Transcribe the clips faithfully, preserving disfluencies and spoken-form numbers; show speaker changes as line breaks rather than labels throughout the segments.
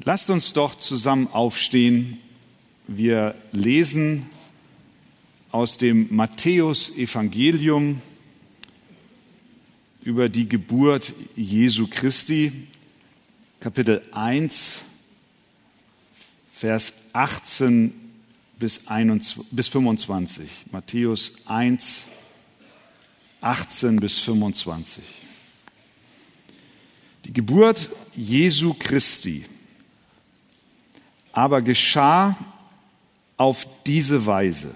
Lasst uns doch zusammen aufstehen. Wir lesen aus dem Matthäus-Evangelium über die Geburt Jesu Christi, Kapitel eins, Vers achtzehn bis fünfundzwanzig. Matthäus eins, achtzehn bis fünfundzwanzig. Die Geburt Jesu Christi aber geschah auf diese Weise.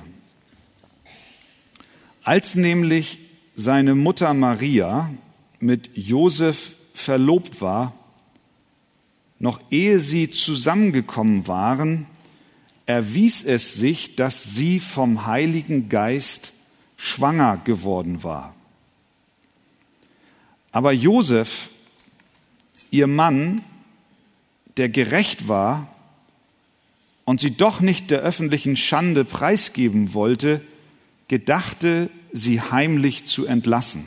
Als nämlich seine Mutter Maria mit Josef verlobt war, noch ehe sie zusammengekommen waren, erwies es sich, dass sie vom Heiligen Geist schwanger geworden war. Aber Josef, ihr Mann, der gerecht war und sie doch nicht der öffentlichen Schande preisgeben wollte, gedachte, sie heimlich zu entlassen.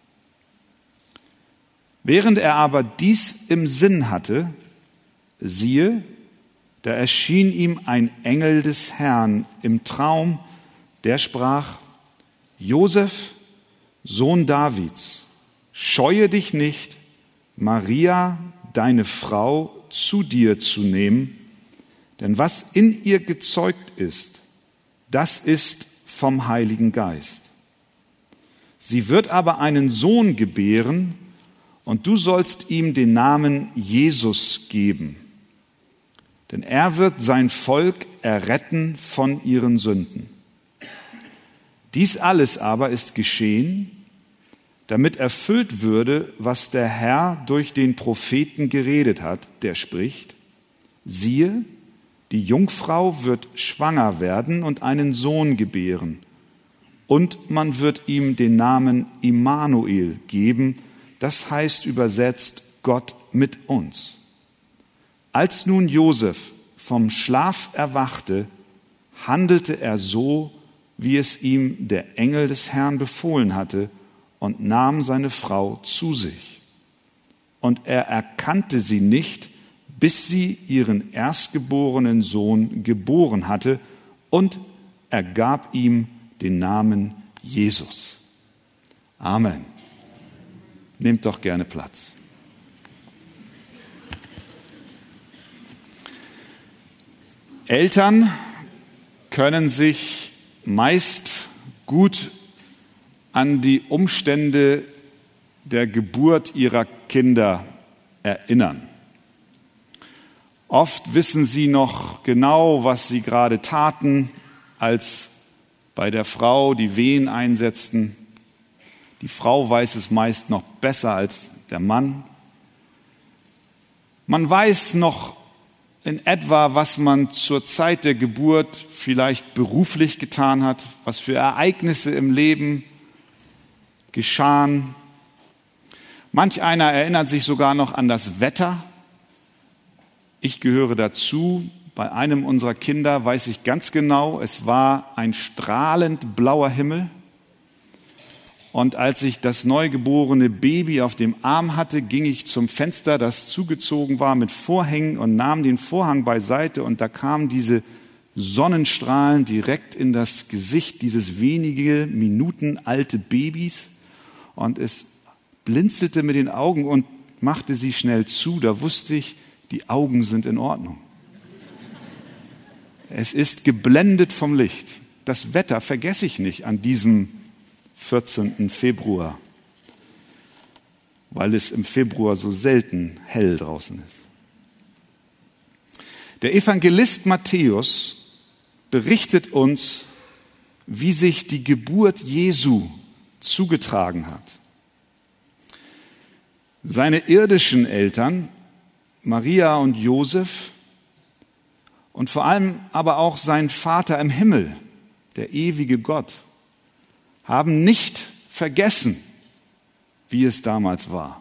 Während er aber dies im Sinn hatte, siehe, da erschien ihm ein Engel des Herrn im Traum, der sprach: Josef, Sohn Davids, scheue dich nicht, Maria, deine Frau, zu dir zu nehmen, denn was in ihr gezeugt ist, das ist vom Heiligen Geist. Sie wird aber einen Sohn gebären, und du sollst ihm den Namen Jesus geben, denn er wird sein Volk erretten von ihren Sünden. Dies alles aber ist geschehen, damit erfüllt würde, was der Herr durch den Propheten geredet hat, der spricht: Siehe, die Jungfrau wird schwanger werden und einen Sohn gebären, und man wird ihm den Namen Immanuel geben, das heißt übersetzt Gott mit uns. Als nun Josef vom Schlaf erwachte, handelte er so, wie es ihm der Engel des Herrn befohlen hatte, und nahm seine Frau zu sich. Und er erkannte sie nicht, bis sie ihren erstgeborenen Sohn geboren hatte, und er gab ihm den Namen Jesus. Amen. Nehmt doch gerne Platz. Eltern können sich meist gut an die Umstände der Geburt ihrer Kinder erinnern. Oft wissen sie noch genau, was sie gerade taten, als bei der Frau die Wehen einsetzten. Die Frau weiß es meist noch besser als der Mann. Man weiß noch in etwa, was man zur Zeit der Geburt vielleicht beruflich getan hat, was für Ereignisse im Leben geschahen. Manch einer erinnert sich sogar noch an das Wetter. Ich gehöre dazu. Bei einem unserer Kinder weiß ich ganz genau, es war ein strahlend blauer Himmel. Und als ich das neugeborene Baby auf dem Arm hatte, ging ich zum Fenster, das zugezogen war mit Vorhängen, und nahm den Vorhang beiseite, und da kamen diese Sonnenstrahlen direkt in das Gesicht dieses wenige Minuten alte Babys, und es blinzelte mit den Augen und machte sie schnell zu. Da wusste ich, die Augen sind in Ordnung. Es ist geblendet vom Licht. Das Wetter vergesse ich nicht an diesem vierzehnten Februar, weil es im Februar so selten hell draußen ist. Der Evangelist Matthäus berichtet uns, wie sich die Geburt Jesu zugetragen hat. Seine irdischen Eltern, Maria und Josef, und vor allem aber auch sein Vater im Himmel, der ewige Gott, haben nicht vergessen, wie es damals war.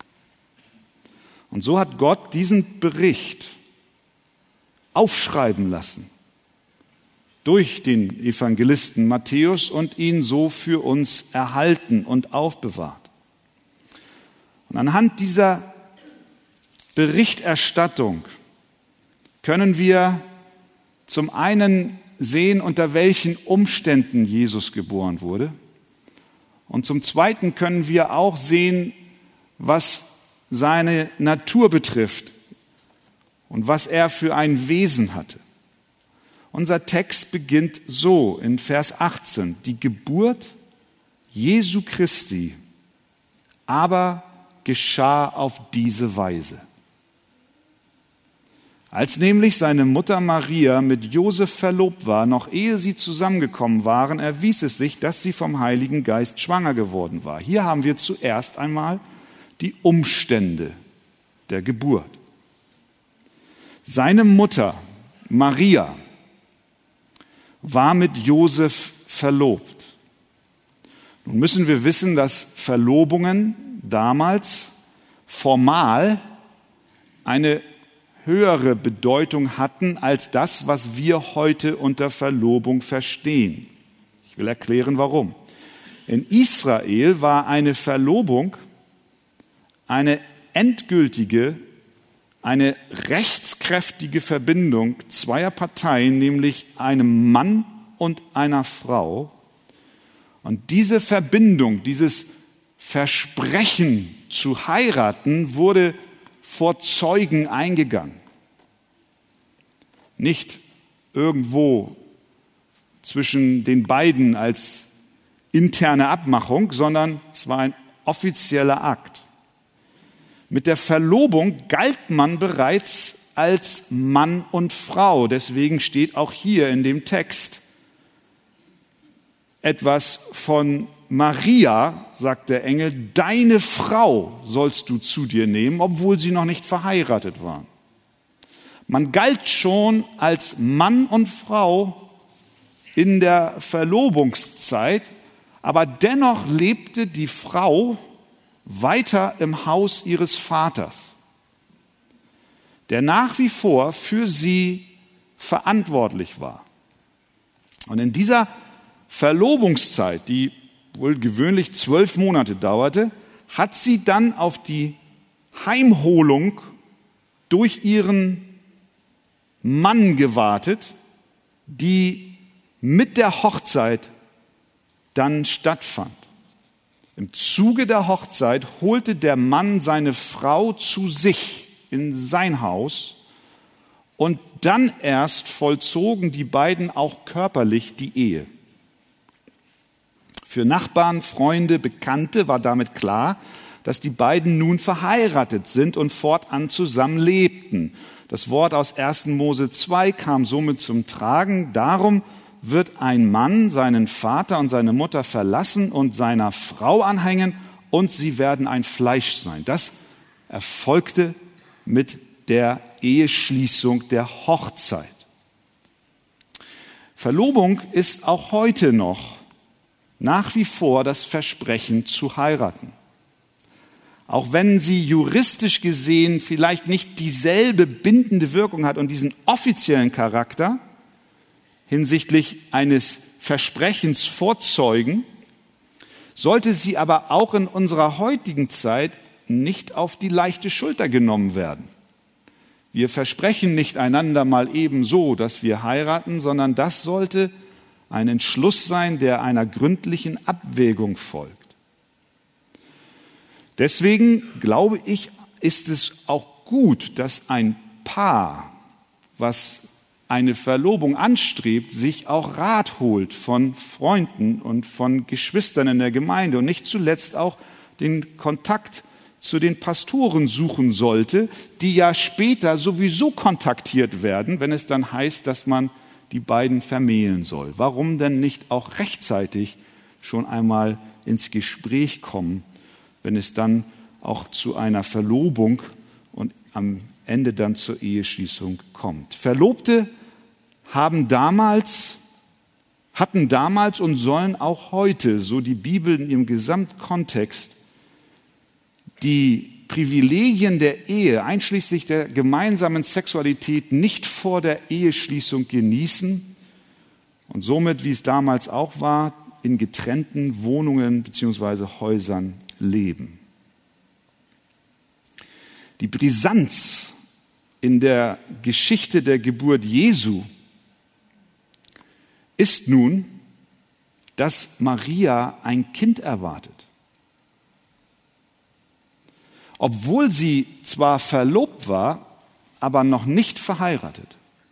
Und so hat Gott diesen Bericht aufschreiben lassen durch den Evangelisten Matthäus und ihn so für uns erhalten und aufbewahrt. Und anhand dieser Berichterstattung können wir zum einen sehen, unter welchen Umständen Jesus geboren wurde. Und zum Zweiten können wir auch sehen, was seine Natur betrifft und was er für ein Wesen hatte. Unser Text beginnt so in Vers achtzehn. Die Geburt Jesu Christi aber geschah auf diese Weise. Als nämlich seine Mutter Maria mit Josef verlobt war, noch ehe sie zusammengekommen waren, erwies es sich, dass sie vom Heiligen Geist schwanger geworden war. Hier haben wir zuerst einmal die Umstände der Geburt. Seine Mutter Maria war mit Josef verlobt. Nun müssen wir wissen, dass Verlobungen damals formal eine höhere Bedeutung hatten als das, was wir heute unter Verlobung verstehen. Ich will erklären, warum. In Israel war eine Verlobung eine endgültige, eine rechtskräftige Verbindung zweier Parteien, nämlich einem Mann und einer Frau. Und diese Verbindung, dieses Versprechen zu heiraten, wurde vor Zeugen eingegangen. Nicht irgendwo zwischen den beiden als interne Abmachung, sondern es war ein offizieller Akt. Mit der Verlobung galt man bereits als Mann und Frau. Deswegen steht auch hier in dem Text etwas von Maria, sagt der Engel, deine Frau sollst du zu dir nehmen, obwohl sie noch nicht verheiratet waren. Man galt schon als Mann und Frau in der Verlobungszeit, aber dennoch lebte die Frau weiter im Haus ihres Vaters, der nach wie vor für sie verantwortlich war. Und in dieser Verlobungszeit, die wohl gewöhnlich zwölf Monate dauerte, hat sie dann auf die Heimholung durch ihren Mann gewartet, die mit der Hochzeit dann stattfand. Im Zuge der Hochzeit holte der Mann seine Frau zu sich in sein Haus und dann erst vollzogen die beiden auch körperlich die Ehe. Für Nachbarn, Freunde, Bekannte war damit klar, dass die beiden nun verheiratet sind und fortan zusammen lebten. Das Wort aus ersten Mose zwei kam somit zum Tragen. Darum wird ein Mann seinen Vater und seine Mutter verlassen und seiner Frau anhängen und sie werden ein Fleisch sein. Das erfolgte mit der Eheschließung der Hochzeit. Verlobung ist auch heute noch nach wie vor das Versprechen zu heiraten. Auch wenn sie juristisch gesehen vielleicht nicht dieselbe bindende Wirkung hat und diesen offiziellen Charakter hinsichtlich eines Versprechens vorzeugen, sollte sie aber auch in unserer heutigen Zeit nicht auf die leichte Schulter genommen werden. Wir versprechen nicht einander mal eben so, dass wir heiraten, sondern das sollte ein Entschluss sein, der einer gründlichen Abwägung folgt. Deswegen glaube ich, ist es auch gut, dass ein Paar, was eine Verlobung anstrebt, sich auch Rat holt von Freunden und von Geschwistern in der Gemeinde und nicht zuletzt auch den Kontakt zu den Pastoren suchen sollte, die ja später sowieso kontaktiert werden, wenn es dann heißt, dass man die beiden vermählen soll. Warum denn nicht auch rechtzeitig schon einmal ins Gespräch kommen, wenn es dann auch zu einer Verlobung und am Ende dann zur Eheschließung kommt? Verlobte haben damals, hatten damals und sollen auch heute, so die Bibel in ihrem Gesamtkontext, die Privilegien der Ehe, einschließlich der gemeinsamen Sexualität, nicht vor der Eheschließung genießen und somit, wie es damals auch war, in getrennten Wohnungen bzw. Häusern leben. Die Brisanz in der Geschichte der Geburt Jesu ist nun, dass Maria ein Kind erwartet. Obwohl sie zwar verlobt war, aber noch nicht verheiratet.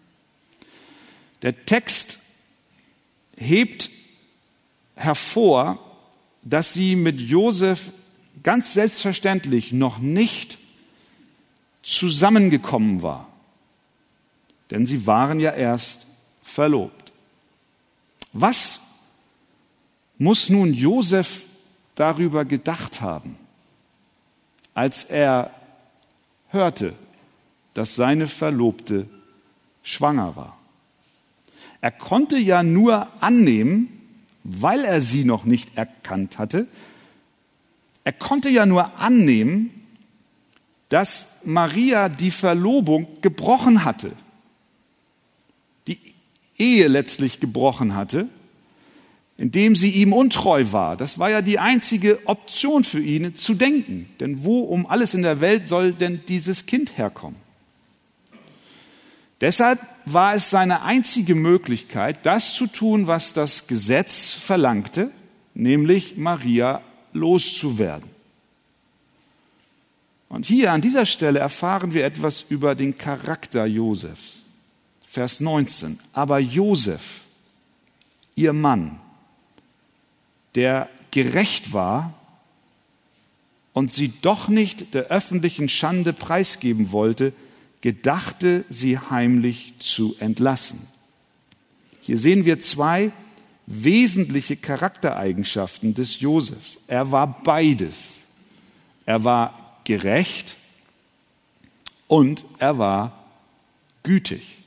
Der Text hebt hervor, dass sie mit Josef ganz selbstverständlich noch nicht zusammengekommen war. Denn sie waren ja erst verlobt. Was muss nun Josef darüber gedacht haben, als er hörte, dass seine Verlobte schwanger war? Er konnte ja nur annehmen, weil er sie noch nicht erkannt hatte, er konnte ja nur annehmen, dass Maria die Verlobung gebrochen hatte, die Ehe letztlich gebrochen hatte, indem sie ihm untreu war. Das war ja die einzige Option für ihn, zu denken. Denn wo um alles in der Welt soll denn dieses Kind herkommen? Deshalb war es seine einzige Möglichkeit, das zu tun, was das Gesetz verlangte, nämlich Maria loszuwerden. Und hier an dieser Stelle erfahren wir etwas über den Charakter Josefs. Vers neunzehn. Aber Josef, ihr Mann, der gerecht war und sie doch nicht der öffentlichen Schande preisgeben wollte, gedachte, sie heimlich zu entlassen. Hier sehen wir zwei wesentliche Charaktereigenschaften des Josefs. Er war beides. Er war gerecht und er war gütig.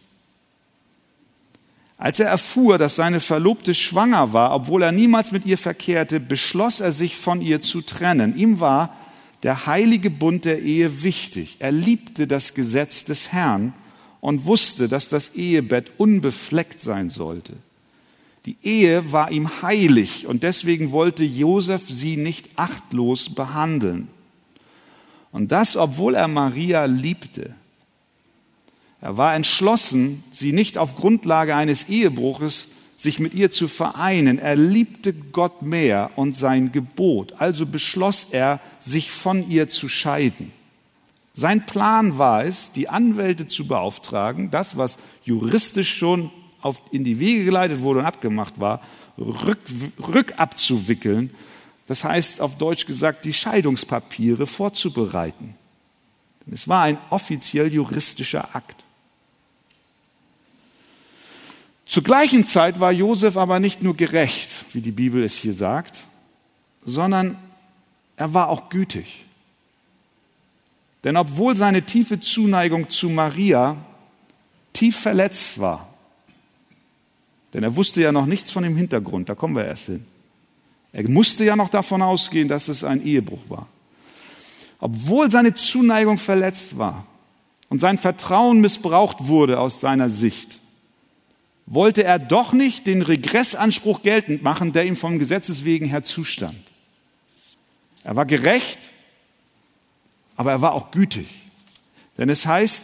Als er erfuhr, dass seine Verlobte schwanger war, obwohl er niemals mit ihr verkehrte, beschloss er sich von ihr zu trennen. Ihm war der heilige Bund der Ehe wichtig. Er liebte das Gesetz des Herrn und wusste, dass das Ehebett unbefleckt sein sollte. Die Ehe war ihm heilig und deswegen wollte Josef sie nicht achtlos behandeln. Und das, obwohl er Maria liebte. Er war entschlossen, sie nicht auf Grundlage eines Ehebruches sich mit ihr zu vereinen. Er liebte Gott mehr und sein Gebot. Also beschloss er, sich von ihr zu scheiden. Sein Plan war es, die Anwälte zu beauftragen, das, was juristisch schon auf, in die Wege geleitet wurde und abgemacht war, rück, rückabzuwickeln. Das heißt, auf Deutsch gesagt, die Scheidungspapiere vorzubereiten. Es war ein offiziell juristischer Akt. Zur gleichen Zeit war Josef aber nicht nur gerecht, wie die Bibel es hier sagt, sondern er war auch gütig. Denn obwohl seine tiefe Zuneigung zu Maria tief verletzt war, denn er wusste ja noch nichts von dem Hintergrund, da kommen wir erst hin. Er musste ja noch davon ausgehen, dass es ein Ehebruch war. Obwohl seine Zuneigung verletzt war und sein Vertrauen missbraucht wurde aus seiner Sicht, wollte er doch nicht den Regressanspruch geltend machen, der ihm vom Gesetzes wegen her zustand. Er war gerecht, aber er war auch gütig. Denn es heißt,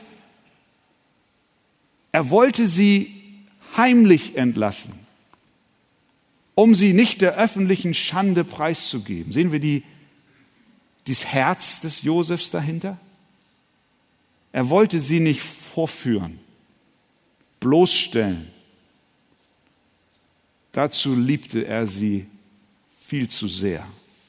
er wollte sie heimlich entlassen, um sie nicht der öffentlichen Schande preiszugeben. Sehen wir die, dieses Herz des Josefs dahinter? Er wollte sie nicht vorführen, bloßstellen. Dazu liebte er sie viel zu sehr.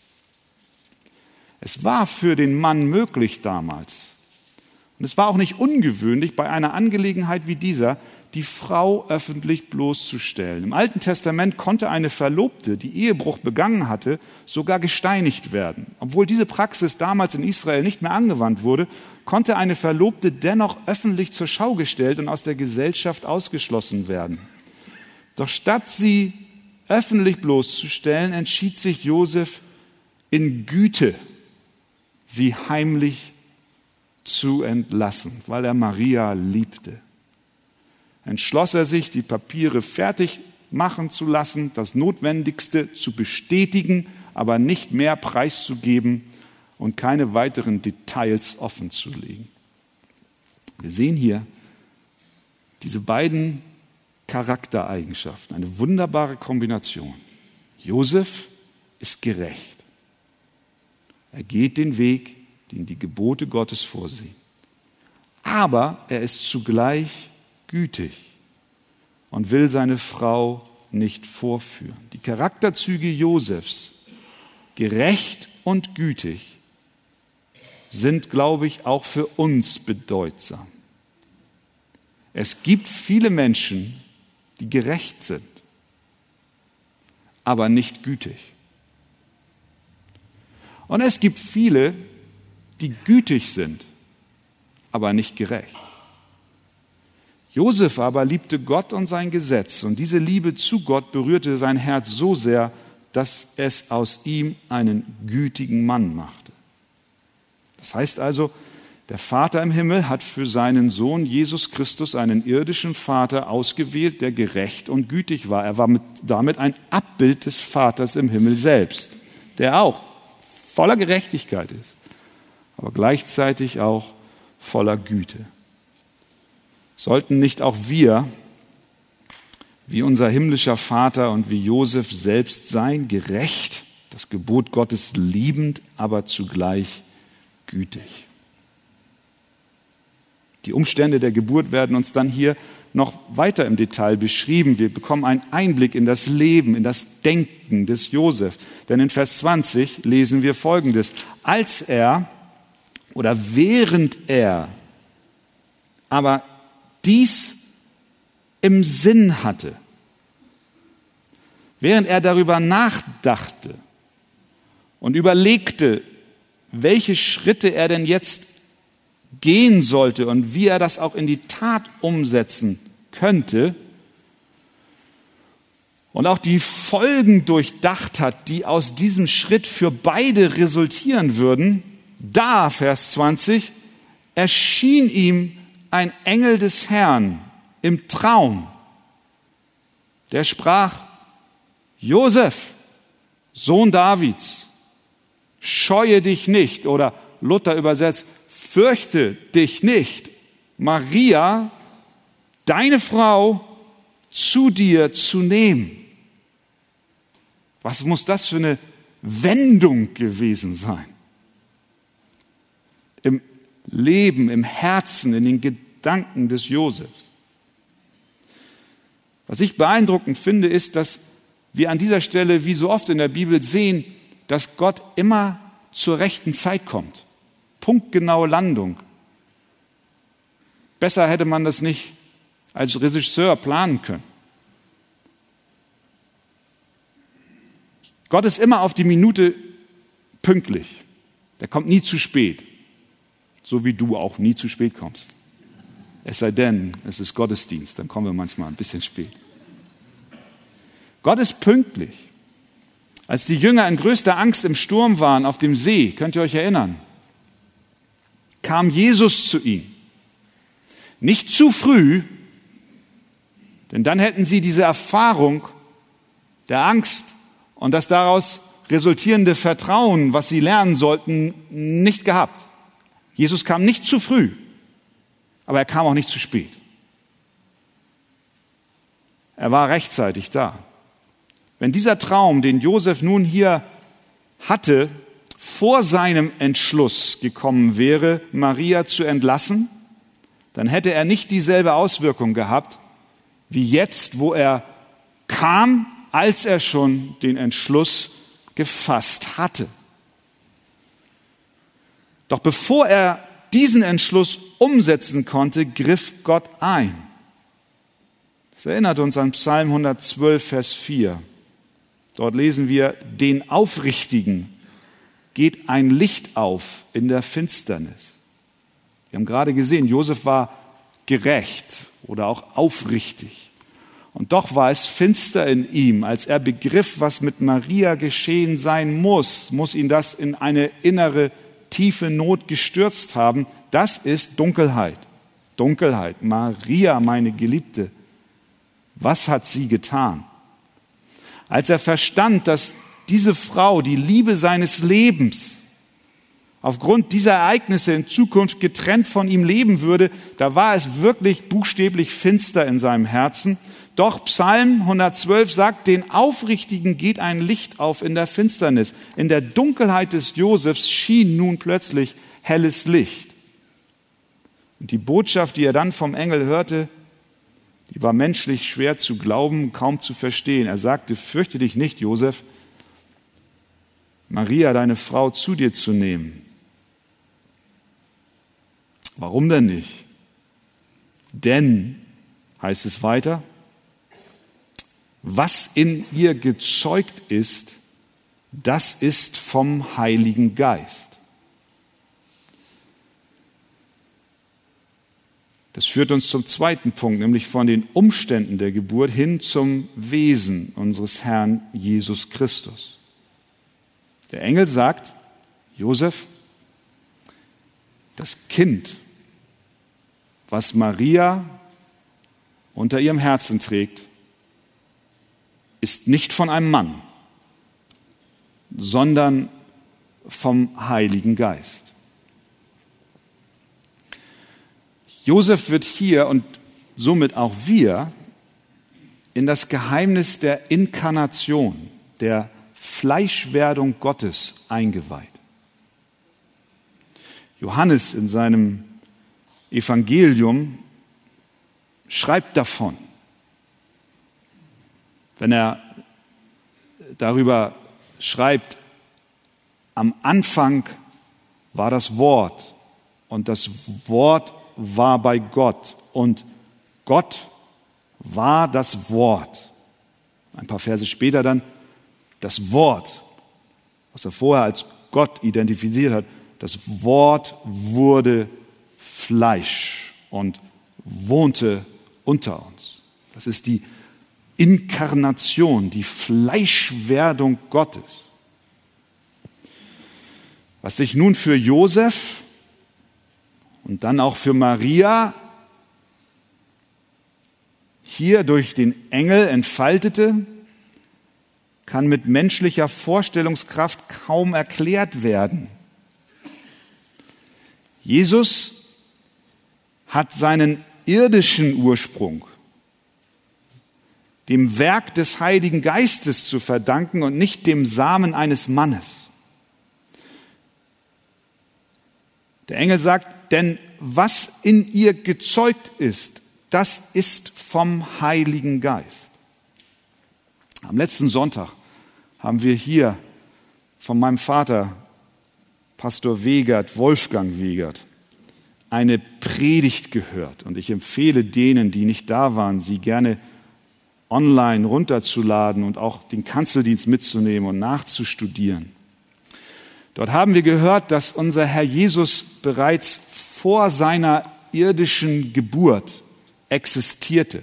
Es war für den Mann möglich damals, und es war auch nicht ungewöhnlich bei einer Angelegenheit wie dieser, die Frau öffentlich bloßzustellen. Im Alten Testament konnte eine Verlobte, die Ehebruch begangen hatte, sogar gesteinigt werden. Obwohl diese Praxis damals in Israel nicht mehr angewandt wurde, konnte eine Verlobte dennoch öffentlich zur Schau gestellt und aus der Gesellschaft ausgeschlossen werden. Doch statt sie öffentlich bloßzustellen, entschied sich Josef in Güte, sie heimlich zu entlassen, weil er Maria liebte. Entschloss er sich, die Papiere fertig machen zu lassen, das Notwendigste zu bestätigen, aber nicht mehr preiszugeben und keine weiteren Details offenzulegen. Wir sehen hier diese beiden Charaktereigenschaften, eine wunderbare Kombination. Josef ist gerecht. Er geht den Weg, den die Gebote Gottes vorsehen. Aber er ist zugleich gütig und will seine Frau nicht vorführen. Die Charakterzüge Josefs, gerecht und gütig, sind, glaube ich, auch für uns bedeutsam. Es gibt viele Menschen, die gerecht sind, aber nicht gütig. Und es gibt viele, die gütig sind, aber nicht gerecht. Josef aber liebte Gott und sein Gesetz, und diese Liebe zu Gott berührte sein Herz so sehr, dass es aus ihm einen gütigen Mann machte. Das heißt also, der Vater im Himmel hat für seinen Sohn Jesus Christus einen irdischen Vater ausgewählt, der gerecht und gütig war. Er war mit, damit ein Abbild des Vaters im Himmel selbst, der auch voller Gerechtigkeit ist, aber gleichzeitig auch voller Güte. Sollten nicht auch wir, wie unser himmlischer Vater und wie Josef selbst sein, gerecht, das Gebot Gottes liebend, aber zugleich gütig? Die Umstände der Geburt werden uns dann hier noch weiter im Detail beschrieben. Wir bekommen einen Einblick in das Leben, in das Denken des Josef. Denn in Vers zwanzig lesen wir Folgendes: Als er oder während er aber dies im Sinn hatte, während er darüber nachdachte und überlegte, welche Schritte er denn jetzt gehen sollte und wie er das auch in die Tat umsetzen könnte und auch die Folgen durchdacht hat, die aus diesem Schritt für beide resultieren würden, da, Vers zwanzig, erschien ihm ein Engel des Herrn im Traum, der sprach: Josef, Sohn Davids, scheue dich nicht, oder Luther übersetzt, fürchte dich nicht, Maria, deine Frau, zu dir zu nehmen. Was muss das für eine Wendung gewesen sein? Im Leben, im Herzen, in den Gedanken des Josefs. Was ich beeindruckend finde, ist, dass wir an dieser Stelle, wie so oft in der Bibel, sehen, dass Gott immer zur rechten Zeit kommt. Punktgenaue Landung. Besser hätte man das nicht als Regisseur planen können. Gott ist immer auf die Minute pünktlich. Der kommt nie zu spät. So wie du auch nie zu spät kommst. Es sei denn, es ist Gottesdienst, dann kommen wir manchmal ein bisschen spät. Gott ist pünktlich. Als die Jünger in größter Angst im Sturm waren auf dem See, könnt ihr euch erinnern, kam Jesus zu ihnen. Nicht zu früh, denn dann hätten sie diese Erfahrung der Angst und das daraus resultierende Vertrauen, was sie lernen sollten, nicht gehabt. Jesus kam nicht zu früh, aber er kam auch nicht zu spät. Er war rechtzeitig da. Wenn dieser Traum, den Josef nun hier hatte, vor seinem Entschluss gekommen wäre, Maria zu entlassen, dann hätte er nicht dieselbe Auswirkung gehabt, wie jetzt, wo er kam, als er schon den Entschluss gefasst hatte. Doch bevor er diesen Entschluss umsetzen konnte, griff Gott ein. Das erinnert uns an Psalm hundertzwölf, Vers vier. Dort lesen wir: Den Aufrichtigen geht ein Licht auf in der Finsternis. Wir haben gerade gesehen, Josef war gerecht oder auch aufrichtig. Und doch war es finster in ihm. Als er begriff, was mit Maria geschehen sein muss, muss ihn das in eine innere, tiefe Not gestürzt haben. Das ist Dunkelheit. Dunkelheit. Maria, meine Geliebte, was hat sie getan? Als er verstand, dass diese Frau die Liebe seines Lebens aufgrund dieser Ereignisse in Zukunft getrennt von ihm leben würde, da war es wirklich buchstäblich finster in seinem Herzen. Doch Psalm hundertzwölf sagt, den Aufrichtigen geht ein Licht auf in der Finsternis. In der Dunkelheit des Josefs schien nun plötzlich helles Licht. Und die Botschaft, die er dann vom Engel hörte, die war menschlich schwer zu glauben, kaum zu verstehen. Er sagte, fürchte dich nicht, Josef, Maria, deine Frau, zu dir zu nehmen. Warum denn nicht? Denn, heißt es weiter, was in ihr gezeugt ist, das ist vom Heiligen Geist. Das führt uns zum zweiten Punkt, nämlich von den Umständen der Geburt hin zum Wesen unseres Herrn Jesus Christus. Der Engel sagt, Josef, das Kind, was Maria unter ihrem Herzen trägt, ist nicht von einem Mann, sondern vom Heiligen Geist. Josef wird hier und somit auch wir in das Geheimnis der Inkarnation, der Fleischwerdung Gottes eingeweiht. Johannes in seinem Evangelium schreibt davon, wenn er darüber schreibt, am Anfang war das Wort und das Wort war bei Gott und Gott war das Wort. Ein paar Verse später dann das Wort, was er vorher als Gott identifiziert hat, das Wort wurde Fleisch und wohnte unter uns. Das ist die Inkarnation, die Fleischwerdung Gottes. Was sich nun für Josef und dann auch für Maria hier durch den Engel entfaltete, kann mit menschlicher Vorstellungskraft kaum erklärt werden. Jesus hat seinen irdischen Ursprung dem Werk des Heiligen Geistes zu verdanken und nicht dem Samen eines Mannes. Der Engel sagt, denn was in ihr gezeugt ist, das ist vom Heiligen Geist. Am letzten Sonntag haben wir hier von meinem Vater, Pastor Wegert, Wolfgang Wegert, eine Predigt gehört. Und ich empfehle denen, die nicht da waren, sie gerne online runterzuladen und auch den Kanzeldienst mitzunehmen und nachzustudieren. Dort haben wir gehört, dass unser Herr Jesus bereits vor seiner irdischen Geburt existierte.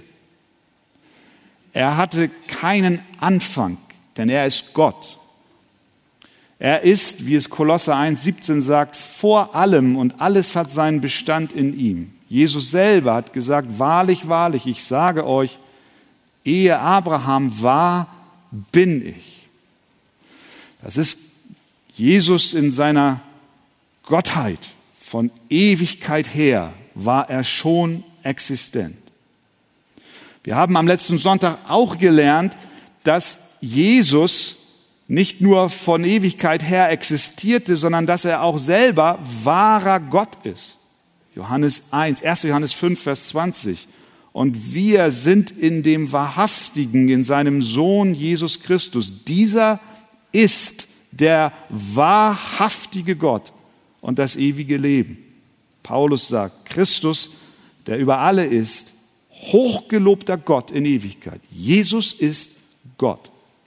Er hatte keinen Anfang, denn er ist Gott. Er ist, wie es Kolosser eins siebzehn sagt, vor allem und alles hat seinen Bestand in ihm. Jesus selber hat gesagt, wahrlich, wahrlich, ich sage euch, ehe Abraham war, bin ich. Das ist Jesus in seiner Gottheit. Von Ewigkeit her war er schon existent. Wir haben am letzten Sonntag auch gelernt, dass Jesus nicht nur von Ewigkeit her existierte, sondern dass er auch selber wahrer Gott ist. Johannes eins, erster Johannes fünf, Vers zwanzig. Und wir sind in dem Wahrhaftigen, in seinem Sohn Jesus Christus. Dieser ist der wahrhaftige Gott und das ewige Leben. Paulus sagt, Christus, der über alle ist, hochgelobter Gott in Ewigkeit. Jesus ist Gott.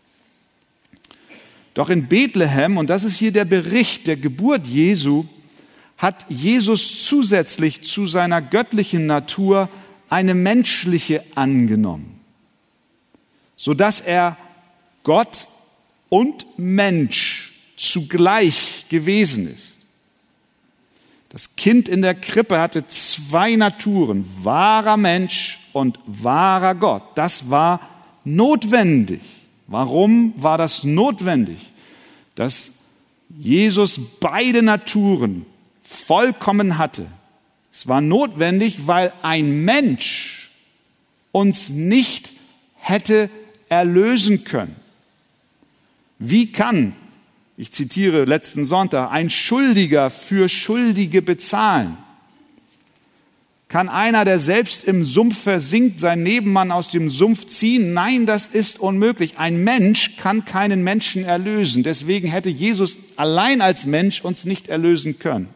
Doch in Bethlehem, und das ist hier der Bericht der Geburt Jesu, hat Jesus zusätzlich zu seiner göttlichen Natur eine menschliche angenommen, sodass er Gott und Mensch zugleich gewesen ist. Das Kind in der Krippe hatte zwei Naturen, wahrer Mensch und wahrer Gott. Das war notwendig. Warum war das notwendig? Dass Jesus beide Naturen vollkommen hatte. Es war notwendig, weil ein Mensch uns nicht hätte erlösen können. Wie kann, ich zitiere letzten Sonntag, ein Schuldiger für Schuldige bezahlen? Kann einer, der selbst im Sumpf versinkt, seinen Nebenmann aus dem Sumpf ziehen? Nein, das ist unmöglich. Ein Mensch kann keinen Menschen erlösen. Deswegen hätte Jesus allein als Mensch uns nicht erlösen können.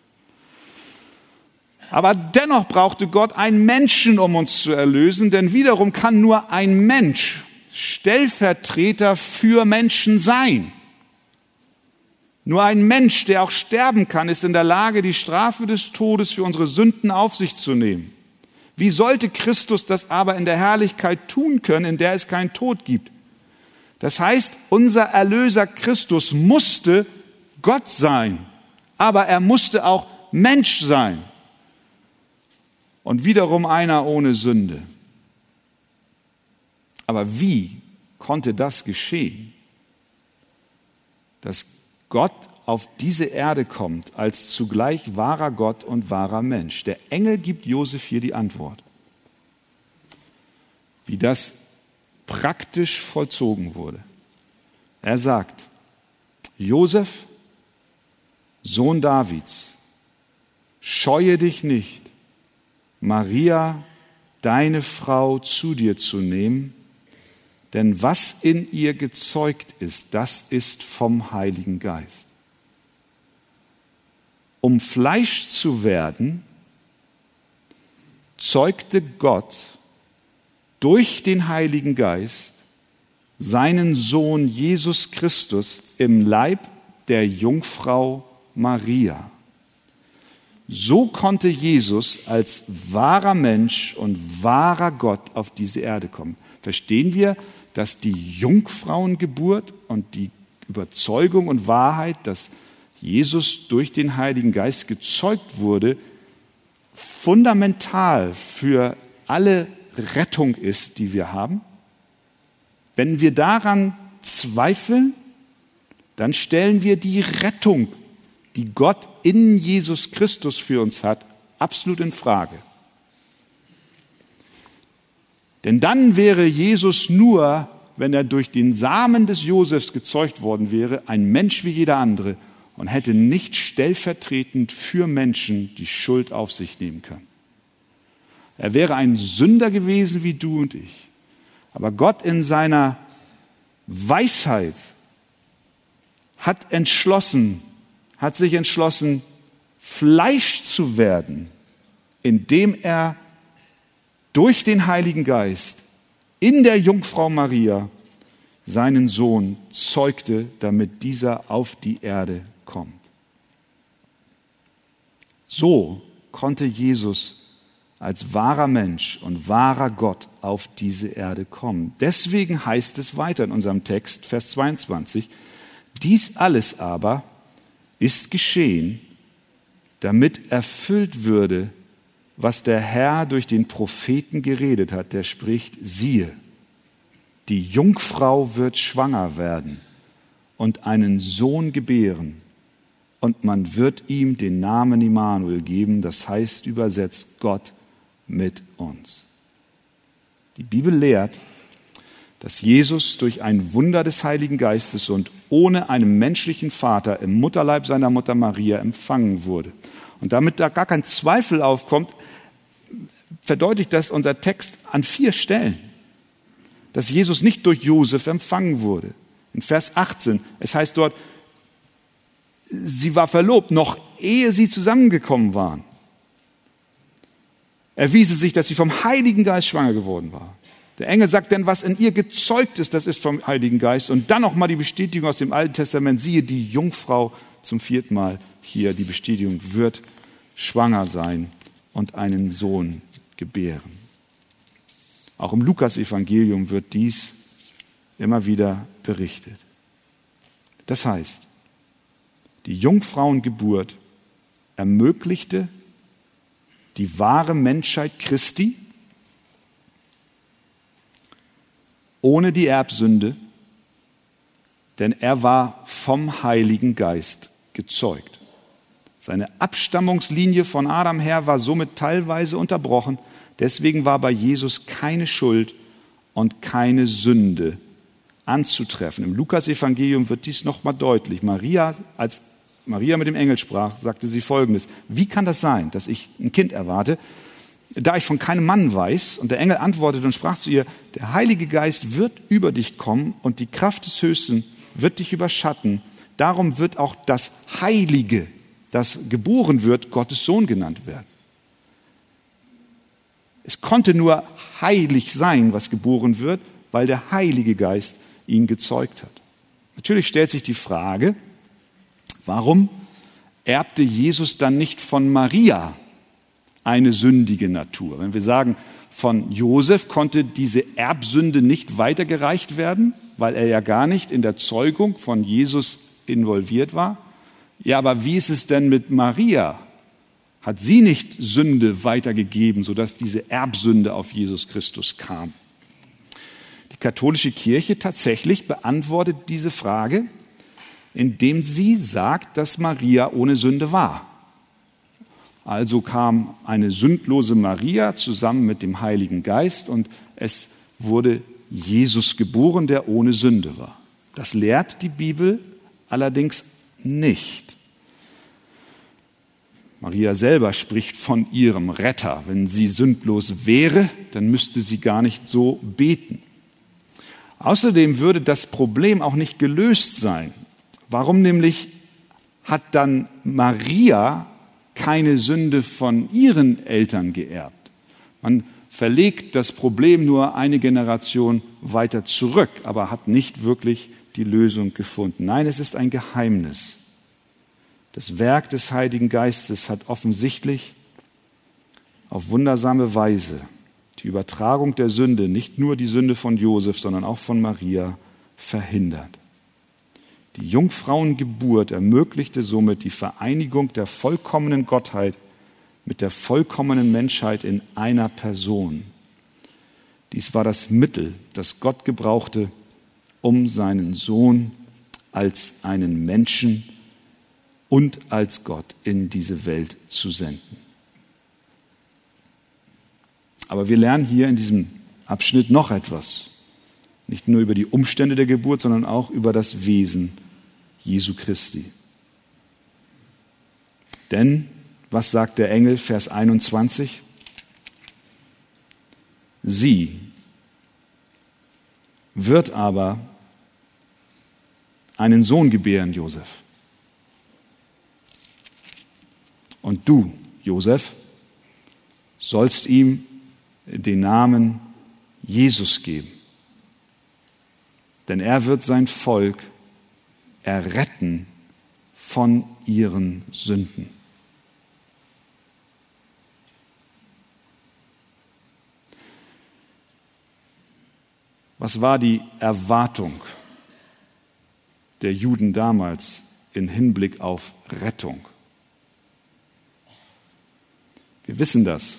Aber dennoch brauchte Gott einen Menschen, um uns zu erlösen, denn wiederum kann nur ein Mensch Stellvertreter für Menschen sein. Nur ein Mensch, der auch sterben kann, ist in der Lage, die Strafe des Todes für unsere Sünden auf sich zu nehmen. Wie sollte Christus das aber in der Herrlichkeit tun können, in der es keinen Tod gibt? Das heißt, unser Erlöser Christus musste Gott sein, aber er musste auch Mensch sein. Und wiederum einer ohne Sünde. Aber wie konnte das geschehen? Dass Gott auf diese Erde kommt als zugleich wahrer Gott und wahrer Mensch. Der Engel gibt Josef hier die Antwort. Wie das praktisch vollzogen wurde. Er sagt, Josef, Sohn Davids, scheue dich nicht, Maria, deine Frau, zu dir zu nehmen, denn was in ihr gezeugt ist, das ist vom Heiligen Geist. Um Fleisch zu werden, zeugte Gott durch den Heiligen Geist seinen Sohn Jesus Christus im Leib der Jungfrau Maria. So konnte Jesus als wahrer Mensch und wahrer Gott auf diese Erde kommen. Verstehen wir, dass die Jungfrauengeburt und die Überzeugung und Wahrheit, dass Jesus durch den Heiligen Geist gezeugt wurde, fundamental für alle Rettung ist, die wir haben? Wenn wir daran zweifeln, dann stellen wir die Rettung, die Gott in Jesus Christus für uns hat, absolut in Frage. Denn dann wäre Jesus nur, wenn er durch den Samen des Josefs gezeugt worden wäre, ein Mensch wie jeder andere und hätte nicht stellvertretend für Menschen die Schuld auf sich nehmen können. Er wäre ein Sünder gewesen wie du und ich. Aber Gott in seiner Weisheit hat entschlossen, hat sich entschlossen, Fleisch zu werden, indem er durch den Heiligen Geist in der Jungfrau Maria seinen Sohn zeugte, damit dieser auf die Erde kommt. So konnte Jesus als wahrer Mensch und wahrer Gott auf diese Erde kommen. Deswegen heißt es weiter in unserem Text, Vers zweiundzwanzig, dies alles aber ist geschehen, damit erfüllt würde, was der Herr durch den Propheten geredet hat, der spricht, siehe, die Jungfrau wird schwanger werden und einen Sohn gebären, und man wird ihm den Namen Immanuel geben, das heißt übersetzt Gott mit uns. Die Bibel lehrt, dass Jesus durch ein Wunder des Heiligen Geistes und ohne einen menschlichen Vater im Mutterleib seiner Mutter Maria empfangen wurde. Und damit da gar kein Zweifel aufkommt, verdeutlicht das unser Text an vier Stellen, dass Jesus nicht durch Josef empfangen wurde. In Vers achtzehn, es heißt dort, sie war verlobt, noch ehe sie zusammengekommen waren. Erwies es sich, dass sie vom Heiligen Geist schwanger geworden war. Der Engel sagt, denn was in ihr gezeugt ist, das ist vom Heiligen Geist. Und dann nochmal die Bestätigung aus dem Alten Testament, siehe, die Jungfrau zum vierten Mal hier, die Bestätigung, wird schwanger sein und einen Sohn gebären. Auch im Lukas-Evangelium wird dies immer wieder berichtet. Das heißt, die Jungfrauengeburt ermöglichte die wahre Menschheit Christi ohne die Erbsünde, denn er war vom Heiligen Geist gezeugt. Seine Abstammungslinie von Adam her war somit teilweise unterbrochen. Deswegen war bei Jesus keine Schuld und keine Sünde anzutreffen. Im Lukas-Evangelium wird dies nochmal deutlich. Maria, als Maria mit dem Engel sprach, sagte sie Folgendes: Wie kann das sein, dass ich ein Kind erwarte, da ich von keinem Mann weiß? Und der Engel antwortete und sprach zu ihr: Der Heilige Geist wird über dich kommen und die Kraft des Höchsten wird dich überschatten. Darum wird auch das Heilige, das geboren wird, Gottes Sohn genannt werden. Es konnte nur heilig sein, was geboren wird, weil der Heilige Geist ihn gezeugt hat. Natürlich stellt sich die Frage, warum erbte Jesus dann nicht von Maria eine sündige Natur? Wenn wir sagen, von Josef konnte diese Erbsünde nicht weitergereicht werden, weil er ja gar nicht in der Zeugung von Jesus involviert war. Ja, aber wie ist es denn mit Maria? Hat sie nicht Sünde weitergegeben, sodass diese Erbsünde auf Jesus Christus kam? Die katholische Kirche tatsächlich beantwortet diese Frage, indem sie sagt, dass Maria ohne Sünde war. Also kam eine sündlose Maria zusammen mit dem Heiligen Geist und es wurde Jesus geboren, der ohne Sünde war. Das lehrt die Bibel allerdings nicht. Maria selber spricht von ihrem Retter. Wenn sie sündlos wäre, dann müsste sie gar nicht so beten. Außerdem würde das Problem auch nicht gelöst sein. Warum nämlich hat dann Maria keine Sünde von ihren Eltern geerbt? Man verlegt das Problem nur eine Generation weiter zurück, aber hat nicht wirklich die Lösung gefunden. Nein, es ist ein Geheimnis. Das Werk des Heiligen Geistes hat offensichtlich auf wundersame Weise die Übertragung der Sünde, nicht nur die Sünde von Josef, sondern auch von Maria, verhindert. Die Jungfrauengeburt ermöglichte somit die Vereinigung der vollkommenen Gottheit mit der vollkommenen Menschheit in einer Person. Dies war das Mittel, das Gott gebrauchte, um seinen Sohn als einen Menschen und als Gott in diese Welt zu senden. Aber wir lernen hier in diesem Abschnitt noch etwas. Nicht nur über die Umstände der Geburt, sondern auch über das Wesen Jesu Christi. Denn, was sagt der Engel, Vers einundzwanzig? Sie wird aber einen Sohn gebären, Josef. Und du, Josef, sollst ihm den Namen Jesus geben. Denn er wird sein Volk erretten von ihren Sünden. Was war die Erwartung der Juden damals im Hinblick auf Rettung? Wir wissen das,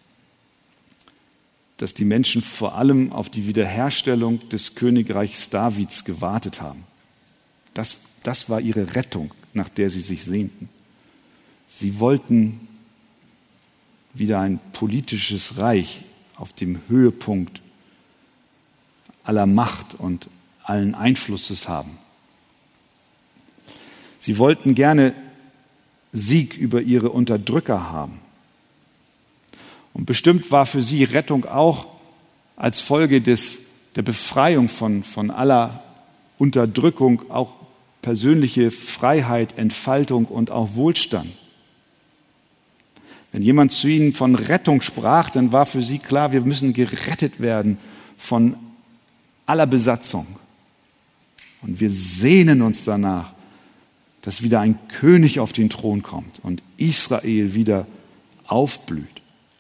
dass die Menschen vor allem auf die Wiederherstellung des Königreichs Davids gewartet haben. Das, das war ihre Rettung, nach der sie sich sehnten. Sie wollten wieder ein politisches Reich auf dem Höhepunkt aller Macht und allen Einflusses haben. Sie wollten gerne Sieg über ihre Unterdrücker haben. Und bestimmt war für sie Rettung auch als Folge des, der Befreiung von, von aller Unterdrückung auch persönliche Freiheit, Entfaltung und auch Wohlstand. Wenn jemand zu ihnen von Rettung sprach, dann war für sie klar, wir müssen gerettet werden von aller Besatzung. Und wir sehnen uns danach, dass wieder ein König auf den Thron kommt und Israel wieder aufblüht.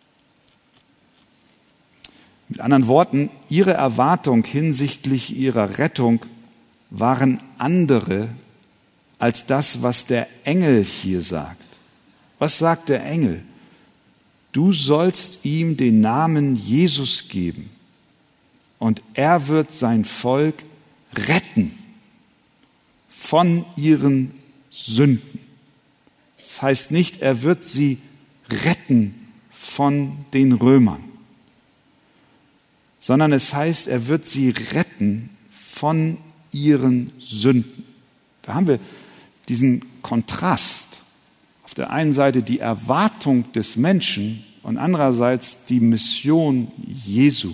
Mit anderen Worten, ihre Erwartung hinsichtlich ihrer Rettung waren andere als das, was der Engel hier sagt. Was sagt der Engel? Du sollst ihm den Namen Jesus geben und er wird sein Volk retten von ihren Sünden. Das heißt nicht, er wird sie retten von den Römern, sondern es heißt, er wird sie retten von ihren Sünden. Da haben wir diesen Kontrast. Auf der einen Seite die Erwartung des Menschen und andererseits die Mission Jesu.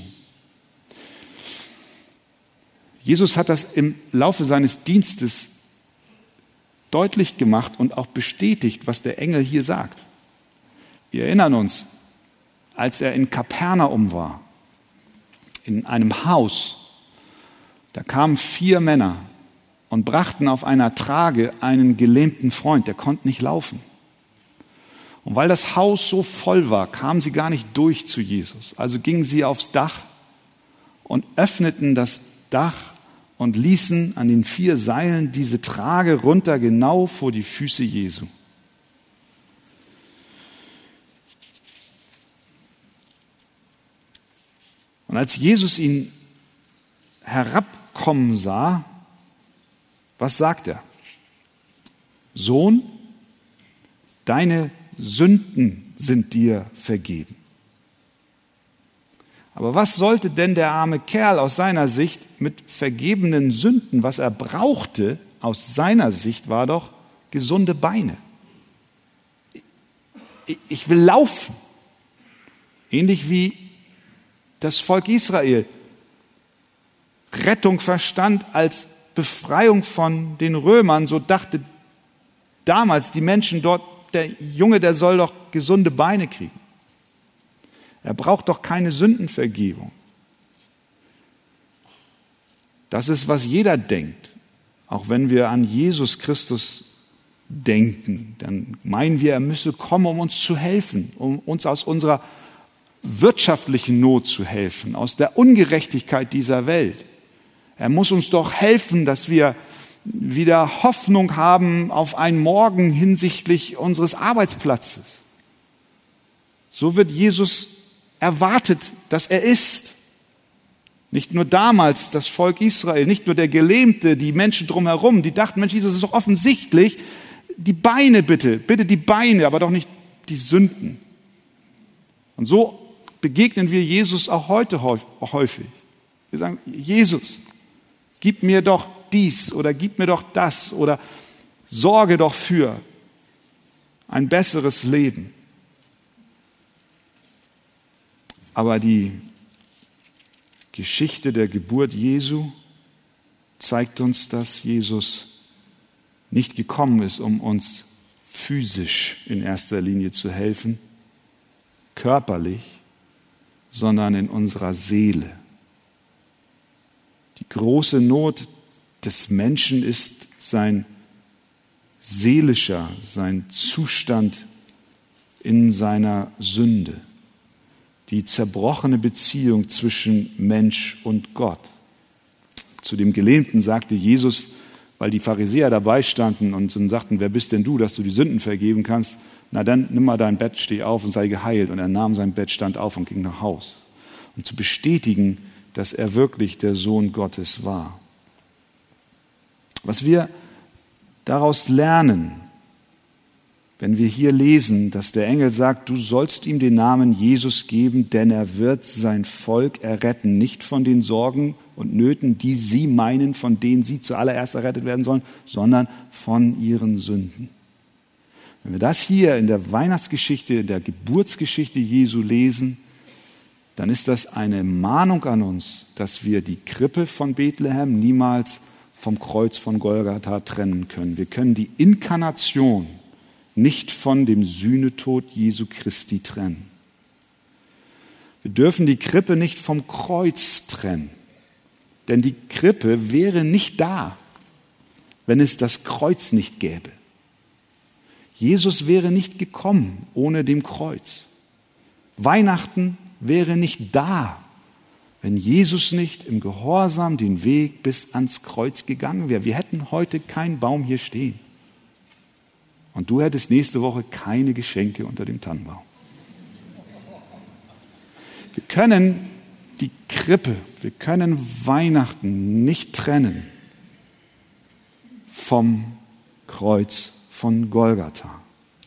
Jesus hat das im Laufe seines Dienstes deutlich gemacht und auch bestätigt, was der Engel hier sagt. Wir erinnern uns, als er in Kapernaum war, in einem Haus, da kamen vier Männer und brachten auf einer Trage einen gelähmten Freund, der konnte nicht laufen. Und weil das Haus so voll war, kamen sie gar nicht durch zu Jesus. Also gingen sie aufs Dach und öffneten das Dach und ließen an den vier Seilen diese Trage runter, genau vor die Füße Jesu. Und als Jesus ihn herabkommen sah, was sagt er? Sohn, deine Sünden sind dir vergeben. Aber was sollte denn der arme Kerl aus seiner Sicht mit vergebenen Sünden? Was er brauchte aus seiner Sicht war doch gesunde Beine. Ich will laufen. Ähnlich wie das Volk Israel Rettung verstand als Befreiung von den Römern, so dachte damals die Menschen dort, der Junge, der soll doch gesunde Beine kriegen. Er braucht doch keine Sündenvergebung. Das ist, was jeder denkt. Auch wenn wir an Jesus Christus denken, dann meinen wir, er müsse kommen, um uns zu helfen, um uns aus unserer wirtschaftlichen Not zu helfen, aus der Ungerechtigkeit dieser Welt. Er muss uns doch helfen, dass wir wieder Hoffnung haben auf einen Morgen hinsichtlich unseres Arbeitsplatzes. So wird Jesus erwartet, dass er ist. Nicht nur damals das Volk Israel, nicht nur der Gelähmte, die Menschen drumherum, die dachten, Mensch, Jesus ist doch offensichtlich, die Beine bitte, bitte die Beine, aber doch nicht die Sünden. Und so begegnen wir Jesus auch heute häufig. Wir sagen, Jesus, gib mir doch dies oder gib mir doch das oder sorge doch für ein besseres Leben. Aber die Geschichte der Geburt Jesu zeigt uns, dass Jesus nicht gekommen ist, um uns physisch in erster Linie zu helfen, körperlich, sondern in unserer Seele. Die große Not des Menschen ist sein seelischer, sein Zustand in seiner Sünde. Die zerbrochene Beziehung zwischen Mensch und Gott. Zu dem Gelähmten sagte Jesus, weil die Pharisäer dabei standen und sagten, wer bist denn du, dass du die Sünden vergeben kannst? Na dann nimm mal dein Bett, steh auf und sei geheilt. Und er nahm sein Bett, stand auf und ging nach Haus. Um zu bestätigen, dass er wirklich der Sohn Gottes war. Was wir daraus lernen, wenn wir hier lesen, dass der Engel sagt, du sollst ihm den Namen Jesus geben, denn er wird sein Volk erretten, nicht von den Sorgen und Nöten, die sie meinen, von denen sie zuallererst errettet werden sollen, sondern von ihren Sünden. Wenn wir das hier in der Weihnachtsgeschichte, in der Geburtsgeschichte Jesu lesen, dann ist das eine Mahnung an uns, dass wir die Krippe von Bethlehem niemals vom Kreuz von Golgatha trennen können. Wir können die Inkarnation nicht von dem Sühnetod Jesu Christi trennen. Wir dürfen die Krippe nicht vom Kreuz trennen, denn die Krippe wäre nicht da, wenn es das Kreuz nicht gäbe. Jesus wäre nicht gekommen ohne dem Kreuz. Weihnachten wäre nicht da, wenn Jesus nicht im Gehorsam den Weg bis ans Kreuz gegangen wäre. Wir hätten heute keinen Baum hier stehen. Und du hättest nächste Woche keine Geschenke unter dem Tannenbaum. Wir können die Krippe, wir können Weihnachten nicht trennen vom Kreuz von Golgatha.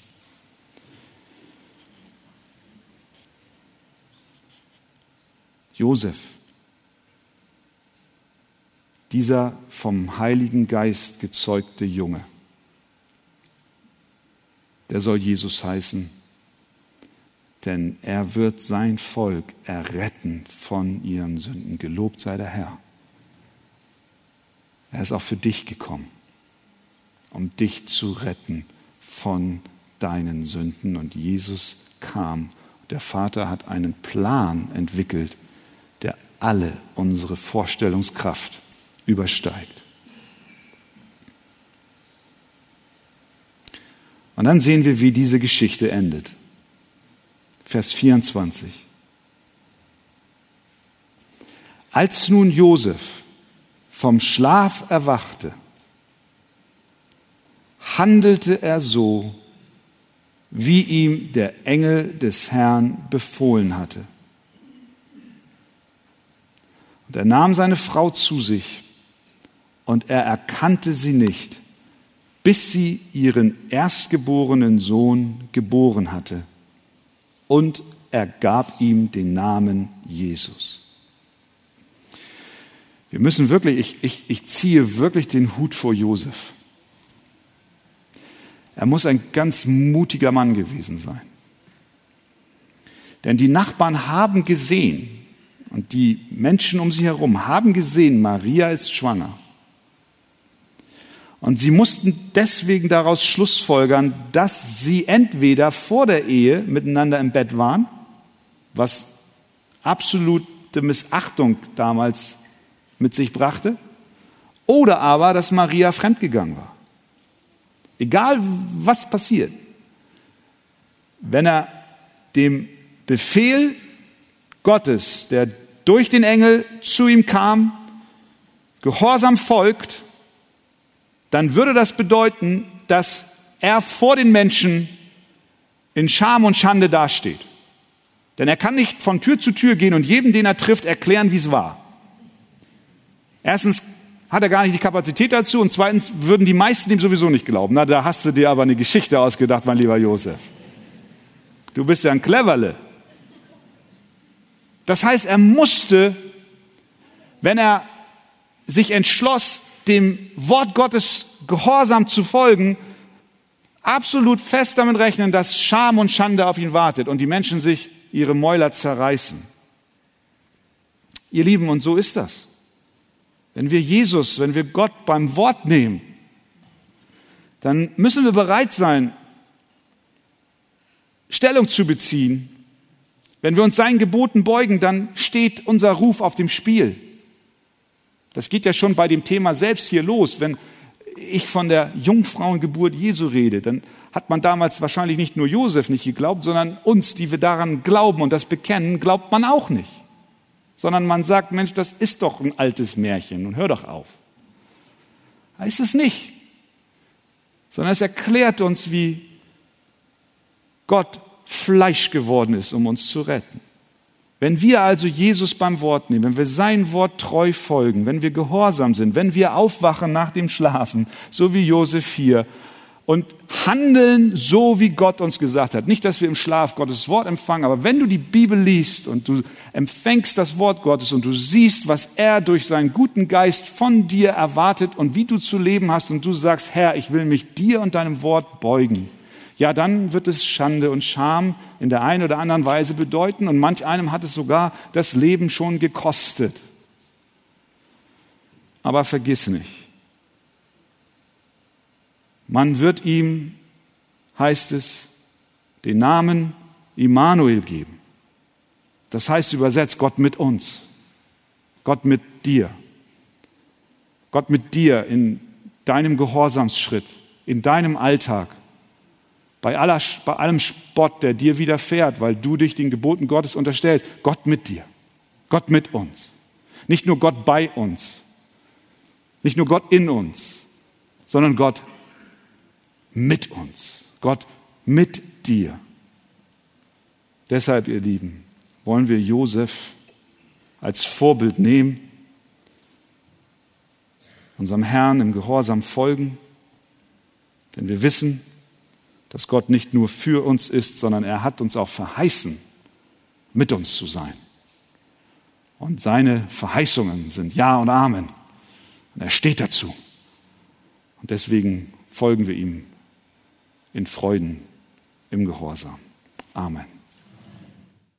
Josef, dieser vom Heiligen Geist gezeugte Junge, der soll Jesus heißen, denn er wird sein Volk erretten von ihren Sünden. Gelobt sei der Herr. Er ist auch für dich gekommen, um dich zu retten von deinen Sünden. Und Jesus kam. Der Vater hat einen Plan entwickelt, der alle unsere Vorstellungskraft übersteigt. Und dann sehen wir, wie diese Geschichte endet. Vers vierundzwanzig. Als nun Josef vom Schlaf erwachte, handelte er so, wie ihm der Engel des Herrn befohlen hatte. Und er nahm seine Frau zu sich, und er erkannte sie nicht, bis sie ihren erstgeborenen Sohn geboren hatte. Und er gab ihm den Namen Jesus. Wir müssen wirklich, ich, ich, ich ziehe wirklich den Hut vor Josef. Er muss ein ganz mutiger Mann gewesen sein. Denn die Nachbarn haben gesehen, und die Menschen um sie herum haben gesehen, Maria ist schwanger. Und sie mussten deswegen daraus schlussfolgern, dass sie entweder vor der Ehe miteinander im Bett waren, was absolute Missachtung damals mit sich brachte, oder aber, dass Maria fremdgegangen war. Egal, was passiert, wenn er dem Befehl Gottes, der durch den Engel zu ihm kam, gehorsam folgt, dann würde das bedeuten, dass er vor den Menschen in Scham und Schande dasteht. Denn er kann nicht von Tür zu Tür gehen und jedem, den er trifft, erklären, wie es war. Erstens hat er gar nicht die Kapazität dazu und zweitens würden die meisten ihm sowieso nicht glauben. Na, da hast du dir aber eine Geschichte ausgedacht, mein lieber Josef. Du bist ja ein Cleverle. Das heißt, er musste, wenn er sich entschloss, dem Wort Gottes gehorsam zu folgen, absolut fest damit rechnen, dass Scham und Schande auf ihn wartet und die Menschen sich ihre Mäuler zerreißen. Ihr Lieben, und so ist das. Wenn wir Jesus, wenn wir Gott beim Wort nehmen, dann müssen wir bereit sein, Stellung zu beziehen. Wenn wir uns seinen Geboten beugen, dann steht unser Ruf auf dem Spiel. Das geht ja schon bei dem Thema selbst hier los. Wenn ich von der Jungfrauengeburt Jesu rede, dann hat man damals wahrscheinlich nicht nur Josef nicht geglaubt, sondern uns, die wir daran glauben und das bekennen, glaubt man auch nicht. Sondern man sagt, Mensch, das ist doch ein altes Märchen und hör doch auf. Heißt es nicht. Sondern es erklärt uns, wie Gott Fleisch geworden ist, um uns zu retten. Wenn wir also Jesus beim Wort nehmen, wenn wir sein Wort treu folgen, wenn wir gehorsam sind, wenn wir aufwachen nach dem Schlafen, so wie Josef hier, und handeln so, wie Gott uns gesagt hat. Nicht, dass wir im Schlaf Gottes Wort empfangen, aber wenn du die Bibel liest und du empfängst das Wort Gottes und du siehst, was er durch seinen guten Geist von dir erwartet und wie du zu leben hast und du sagst, Herr, ich will mich dir und deinem Wort beugen, ja, dann wird es Schande und Scham in der einen oder anderen Weise bedeuten und manch einem hat es sogar das Leben schon gekostet. Aber vergiss nicht, man wird ihm, heißt es, den Namen Immanuel geben. Das heißt übersetzt Gott mit uns, Gott mit dir, Gott mit dir in deinem Gehorsamsschritt, in deinem Alltag. Bei, aller, bei allem Spott, der dir widerfährt, weil du dich den Geboten Gottes unterstellst, Gott mit dir, Gott mit uns. Nicht nur Gott bei uns, nicht nur Gott in uns, sondern Gott mit uns, Gott mit dir. Deshalb, ihr Lieben, wollen wir Josef als Vorbild nehmen, unserem Herrn im Gehorsam folgen Denn wir wissen, dass Gott nicht nur für uns ist, sondern er hat uns auch verheißen, mit uns zu sein. Und seine Verheißungen sind Ja und Amen. Und er steht dazu. Und deswegen folgen wir ihm in Freuden, im Gehorsam. Amen.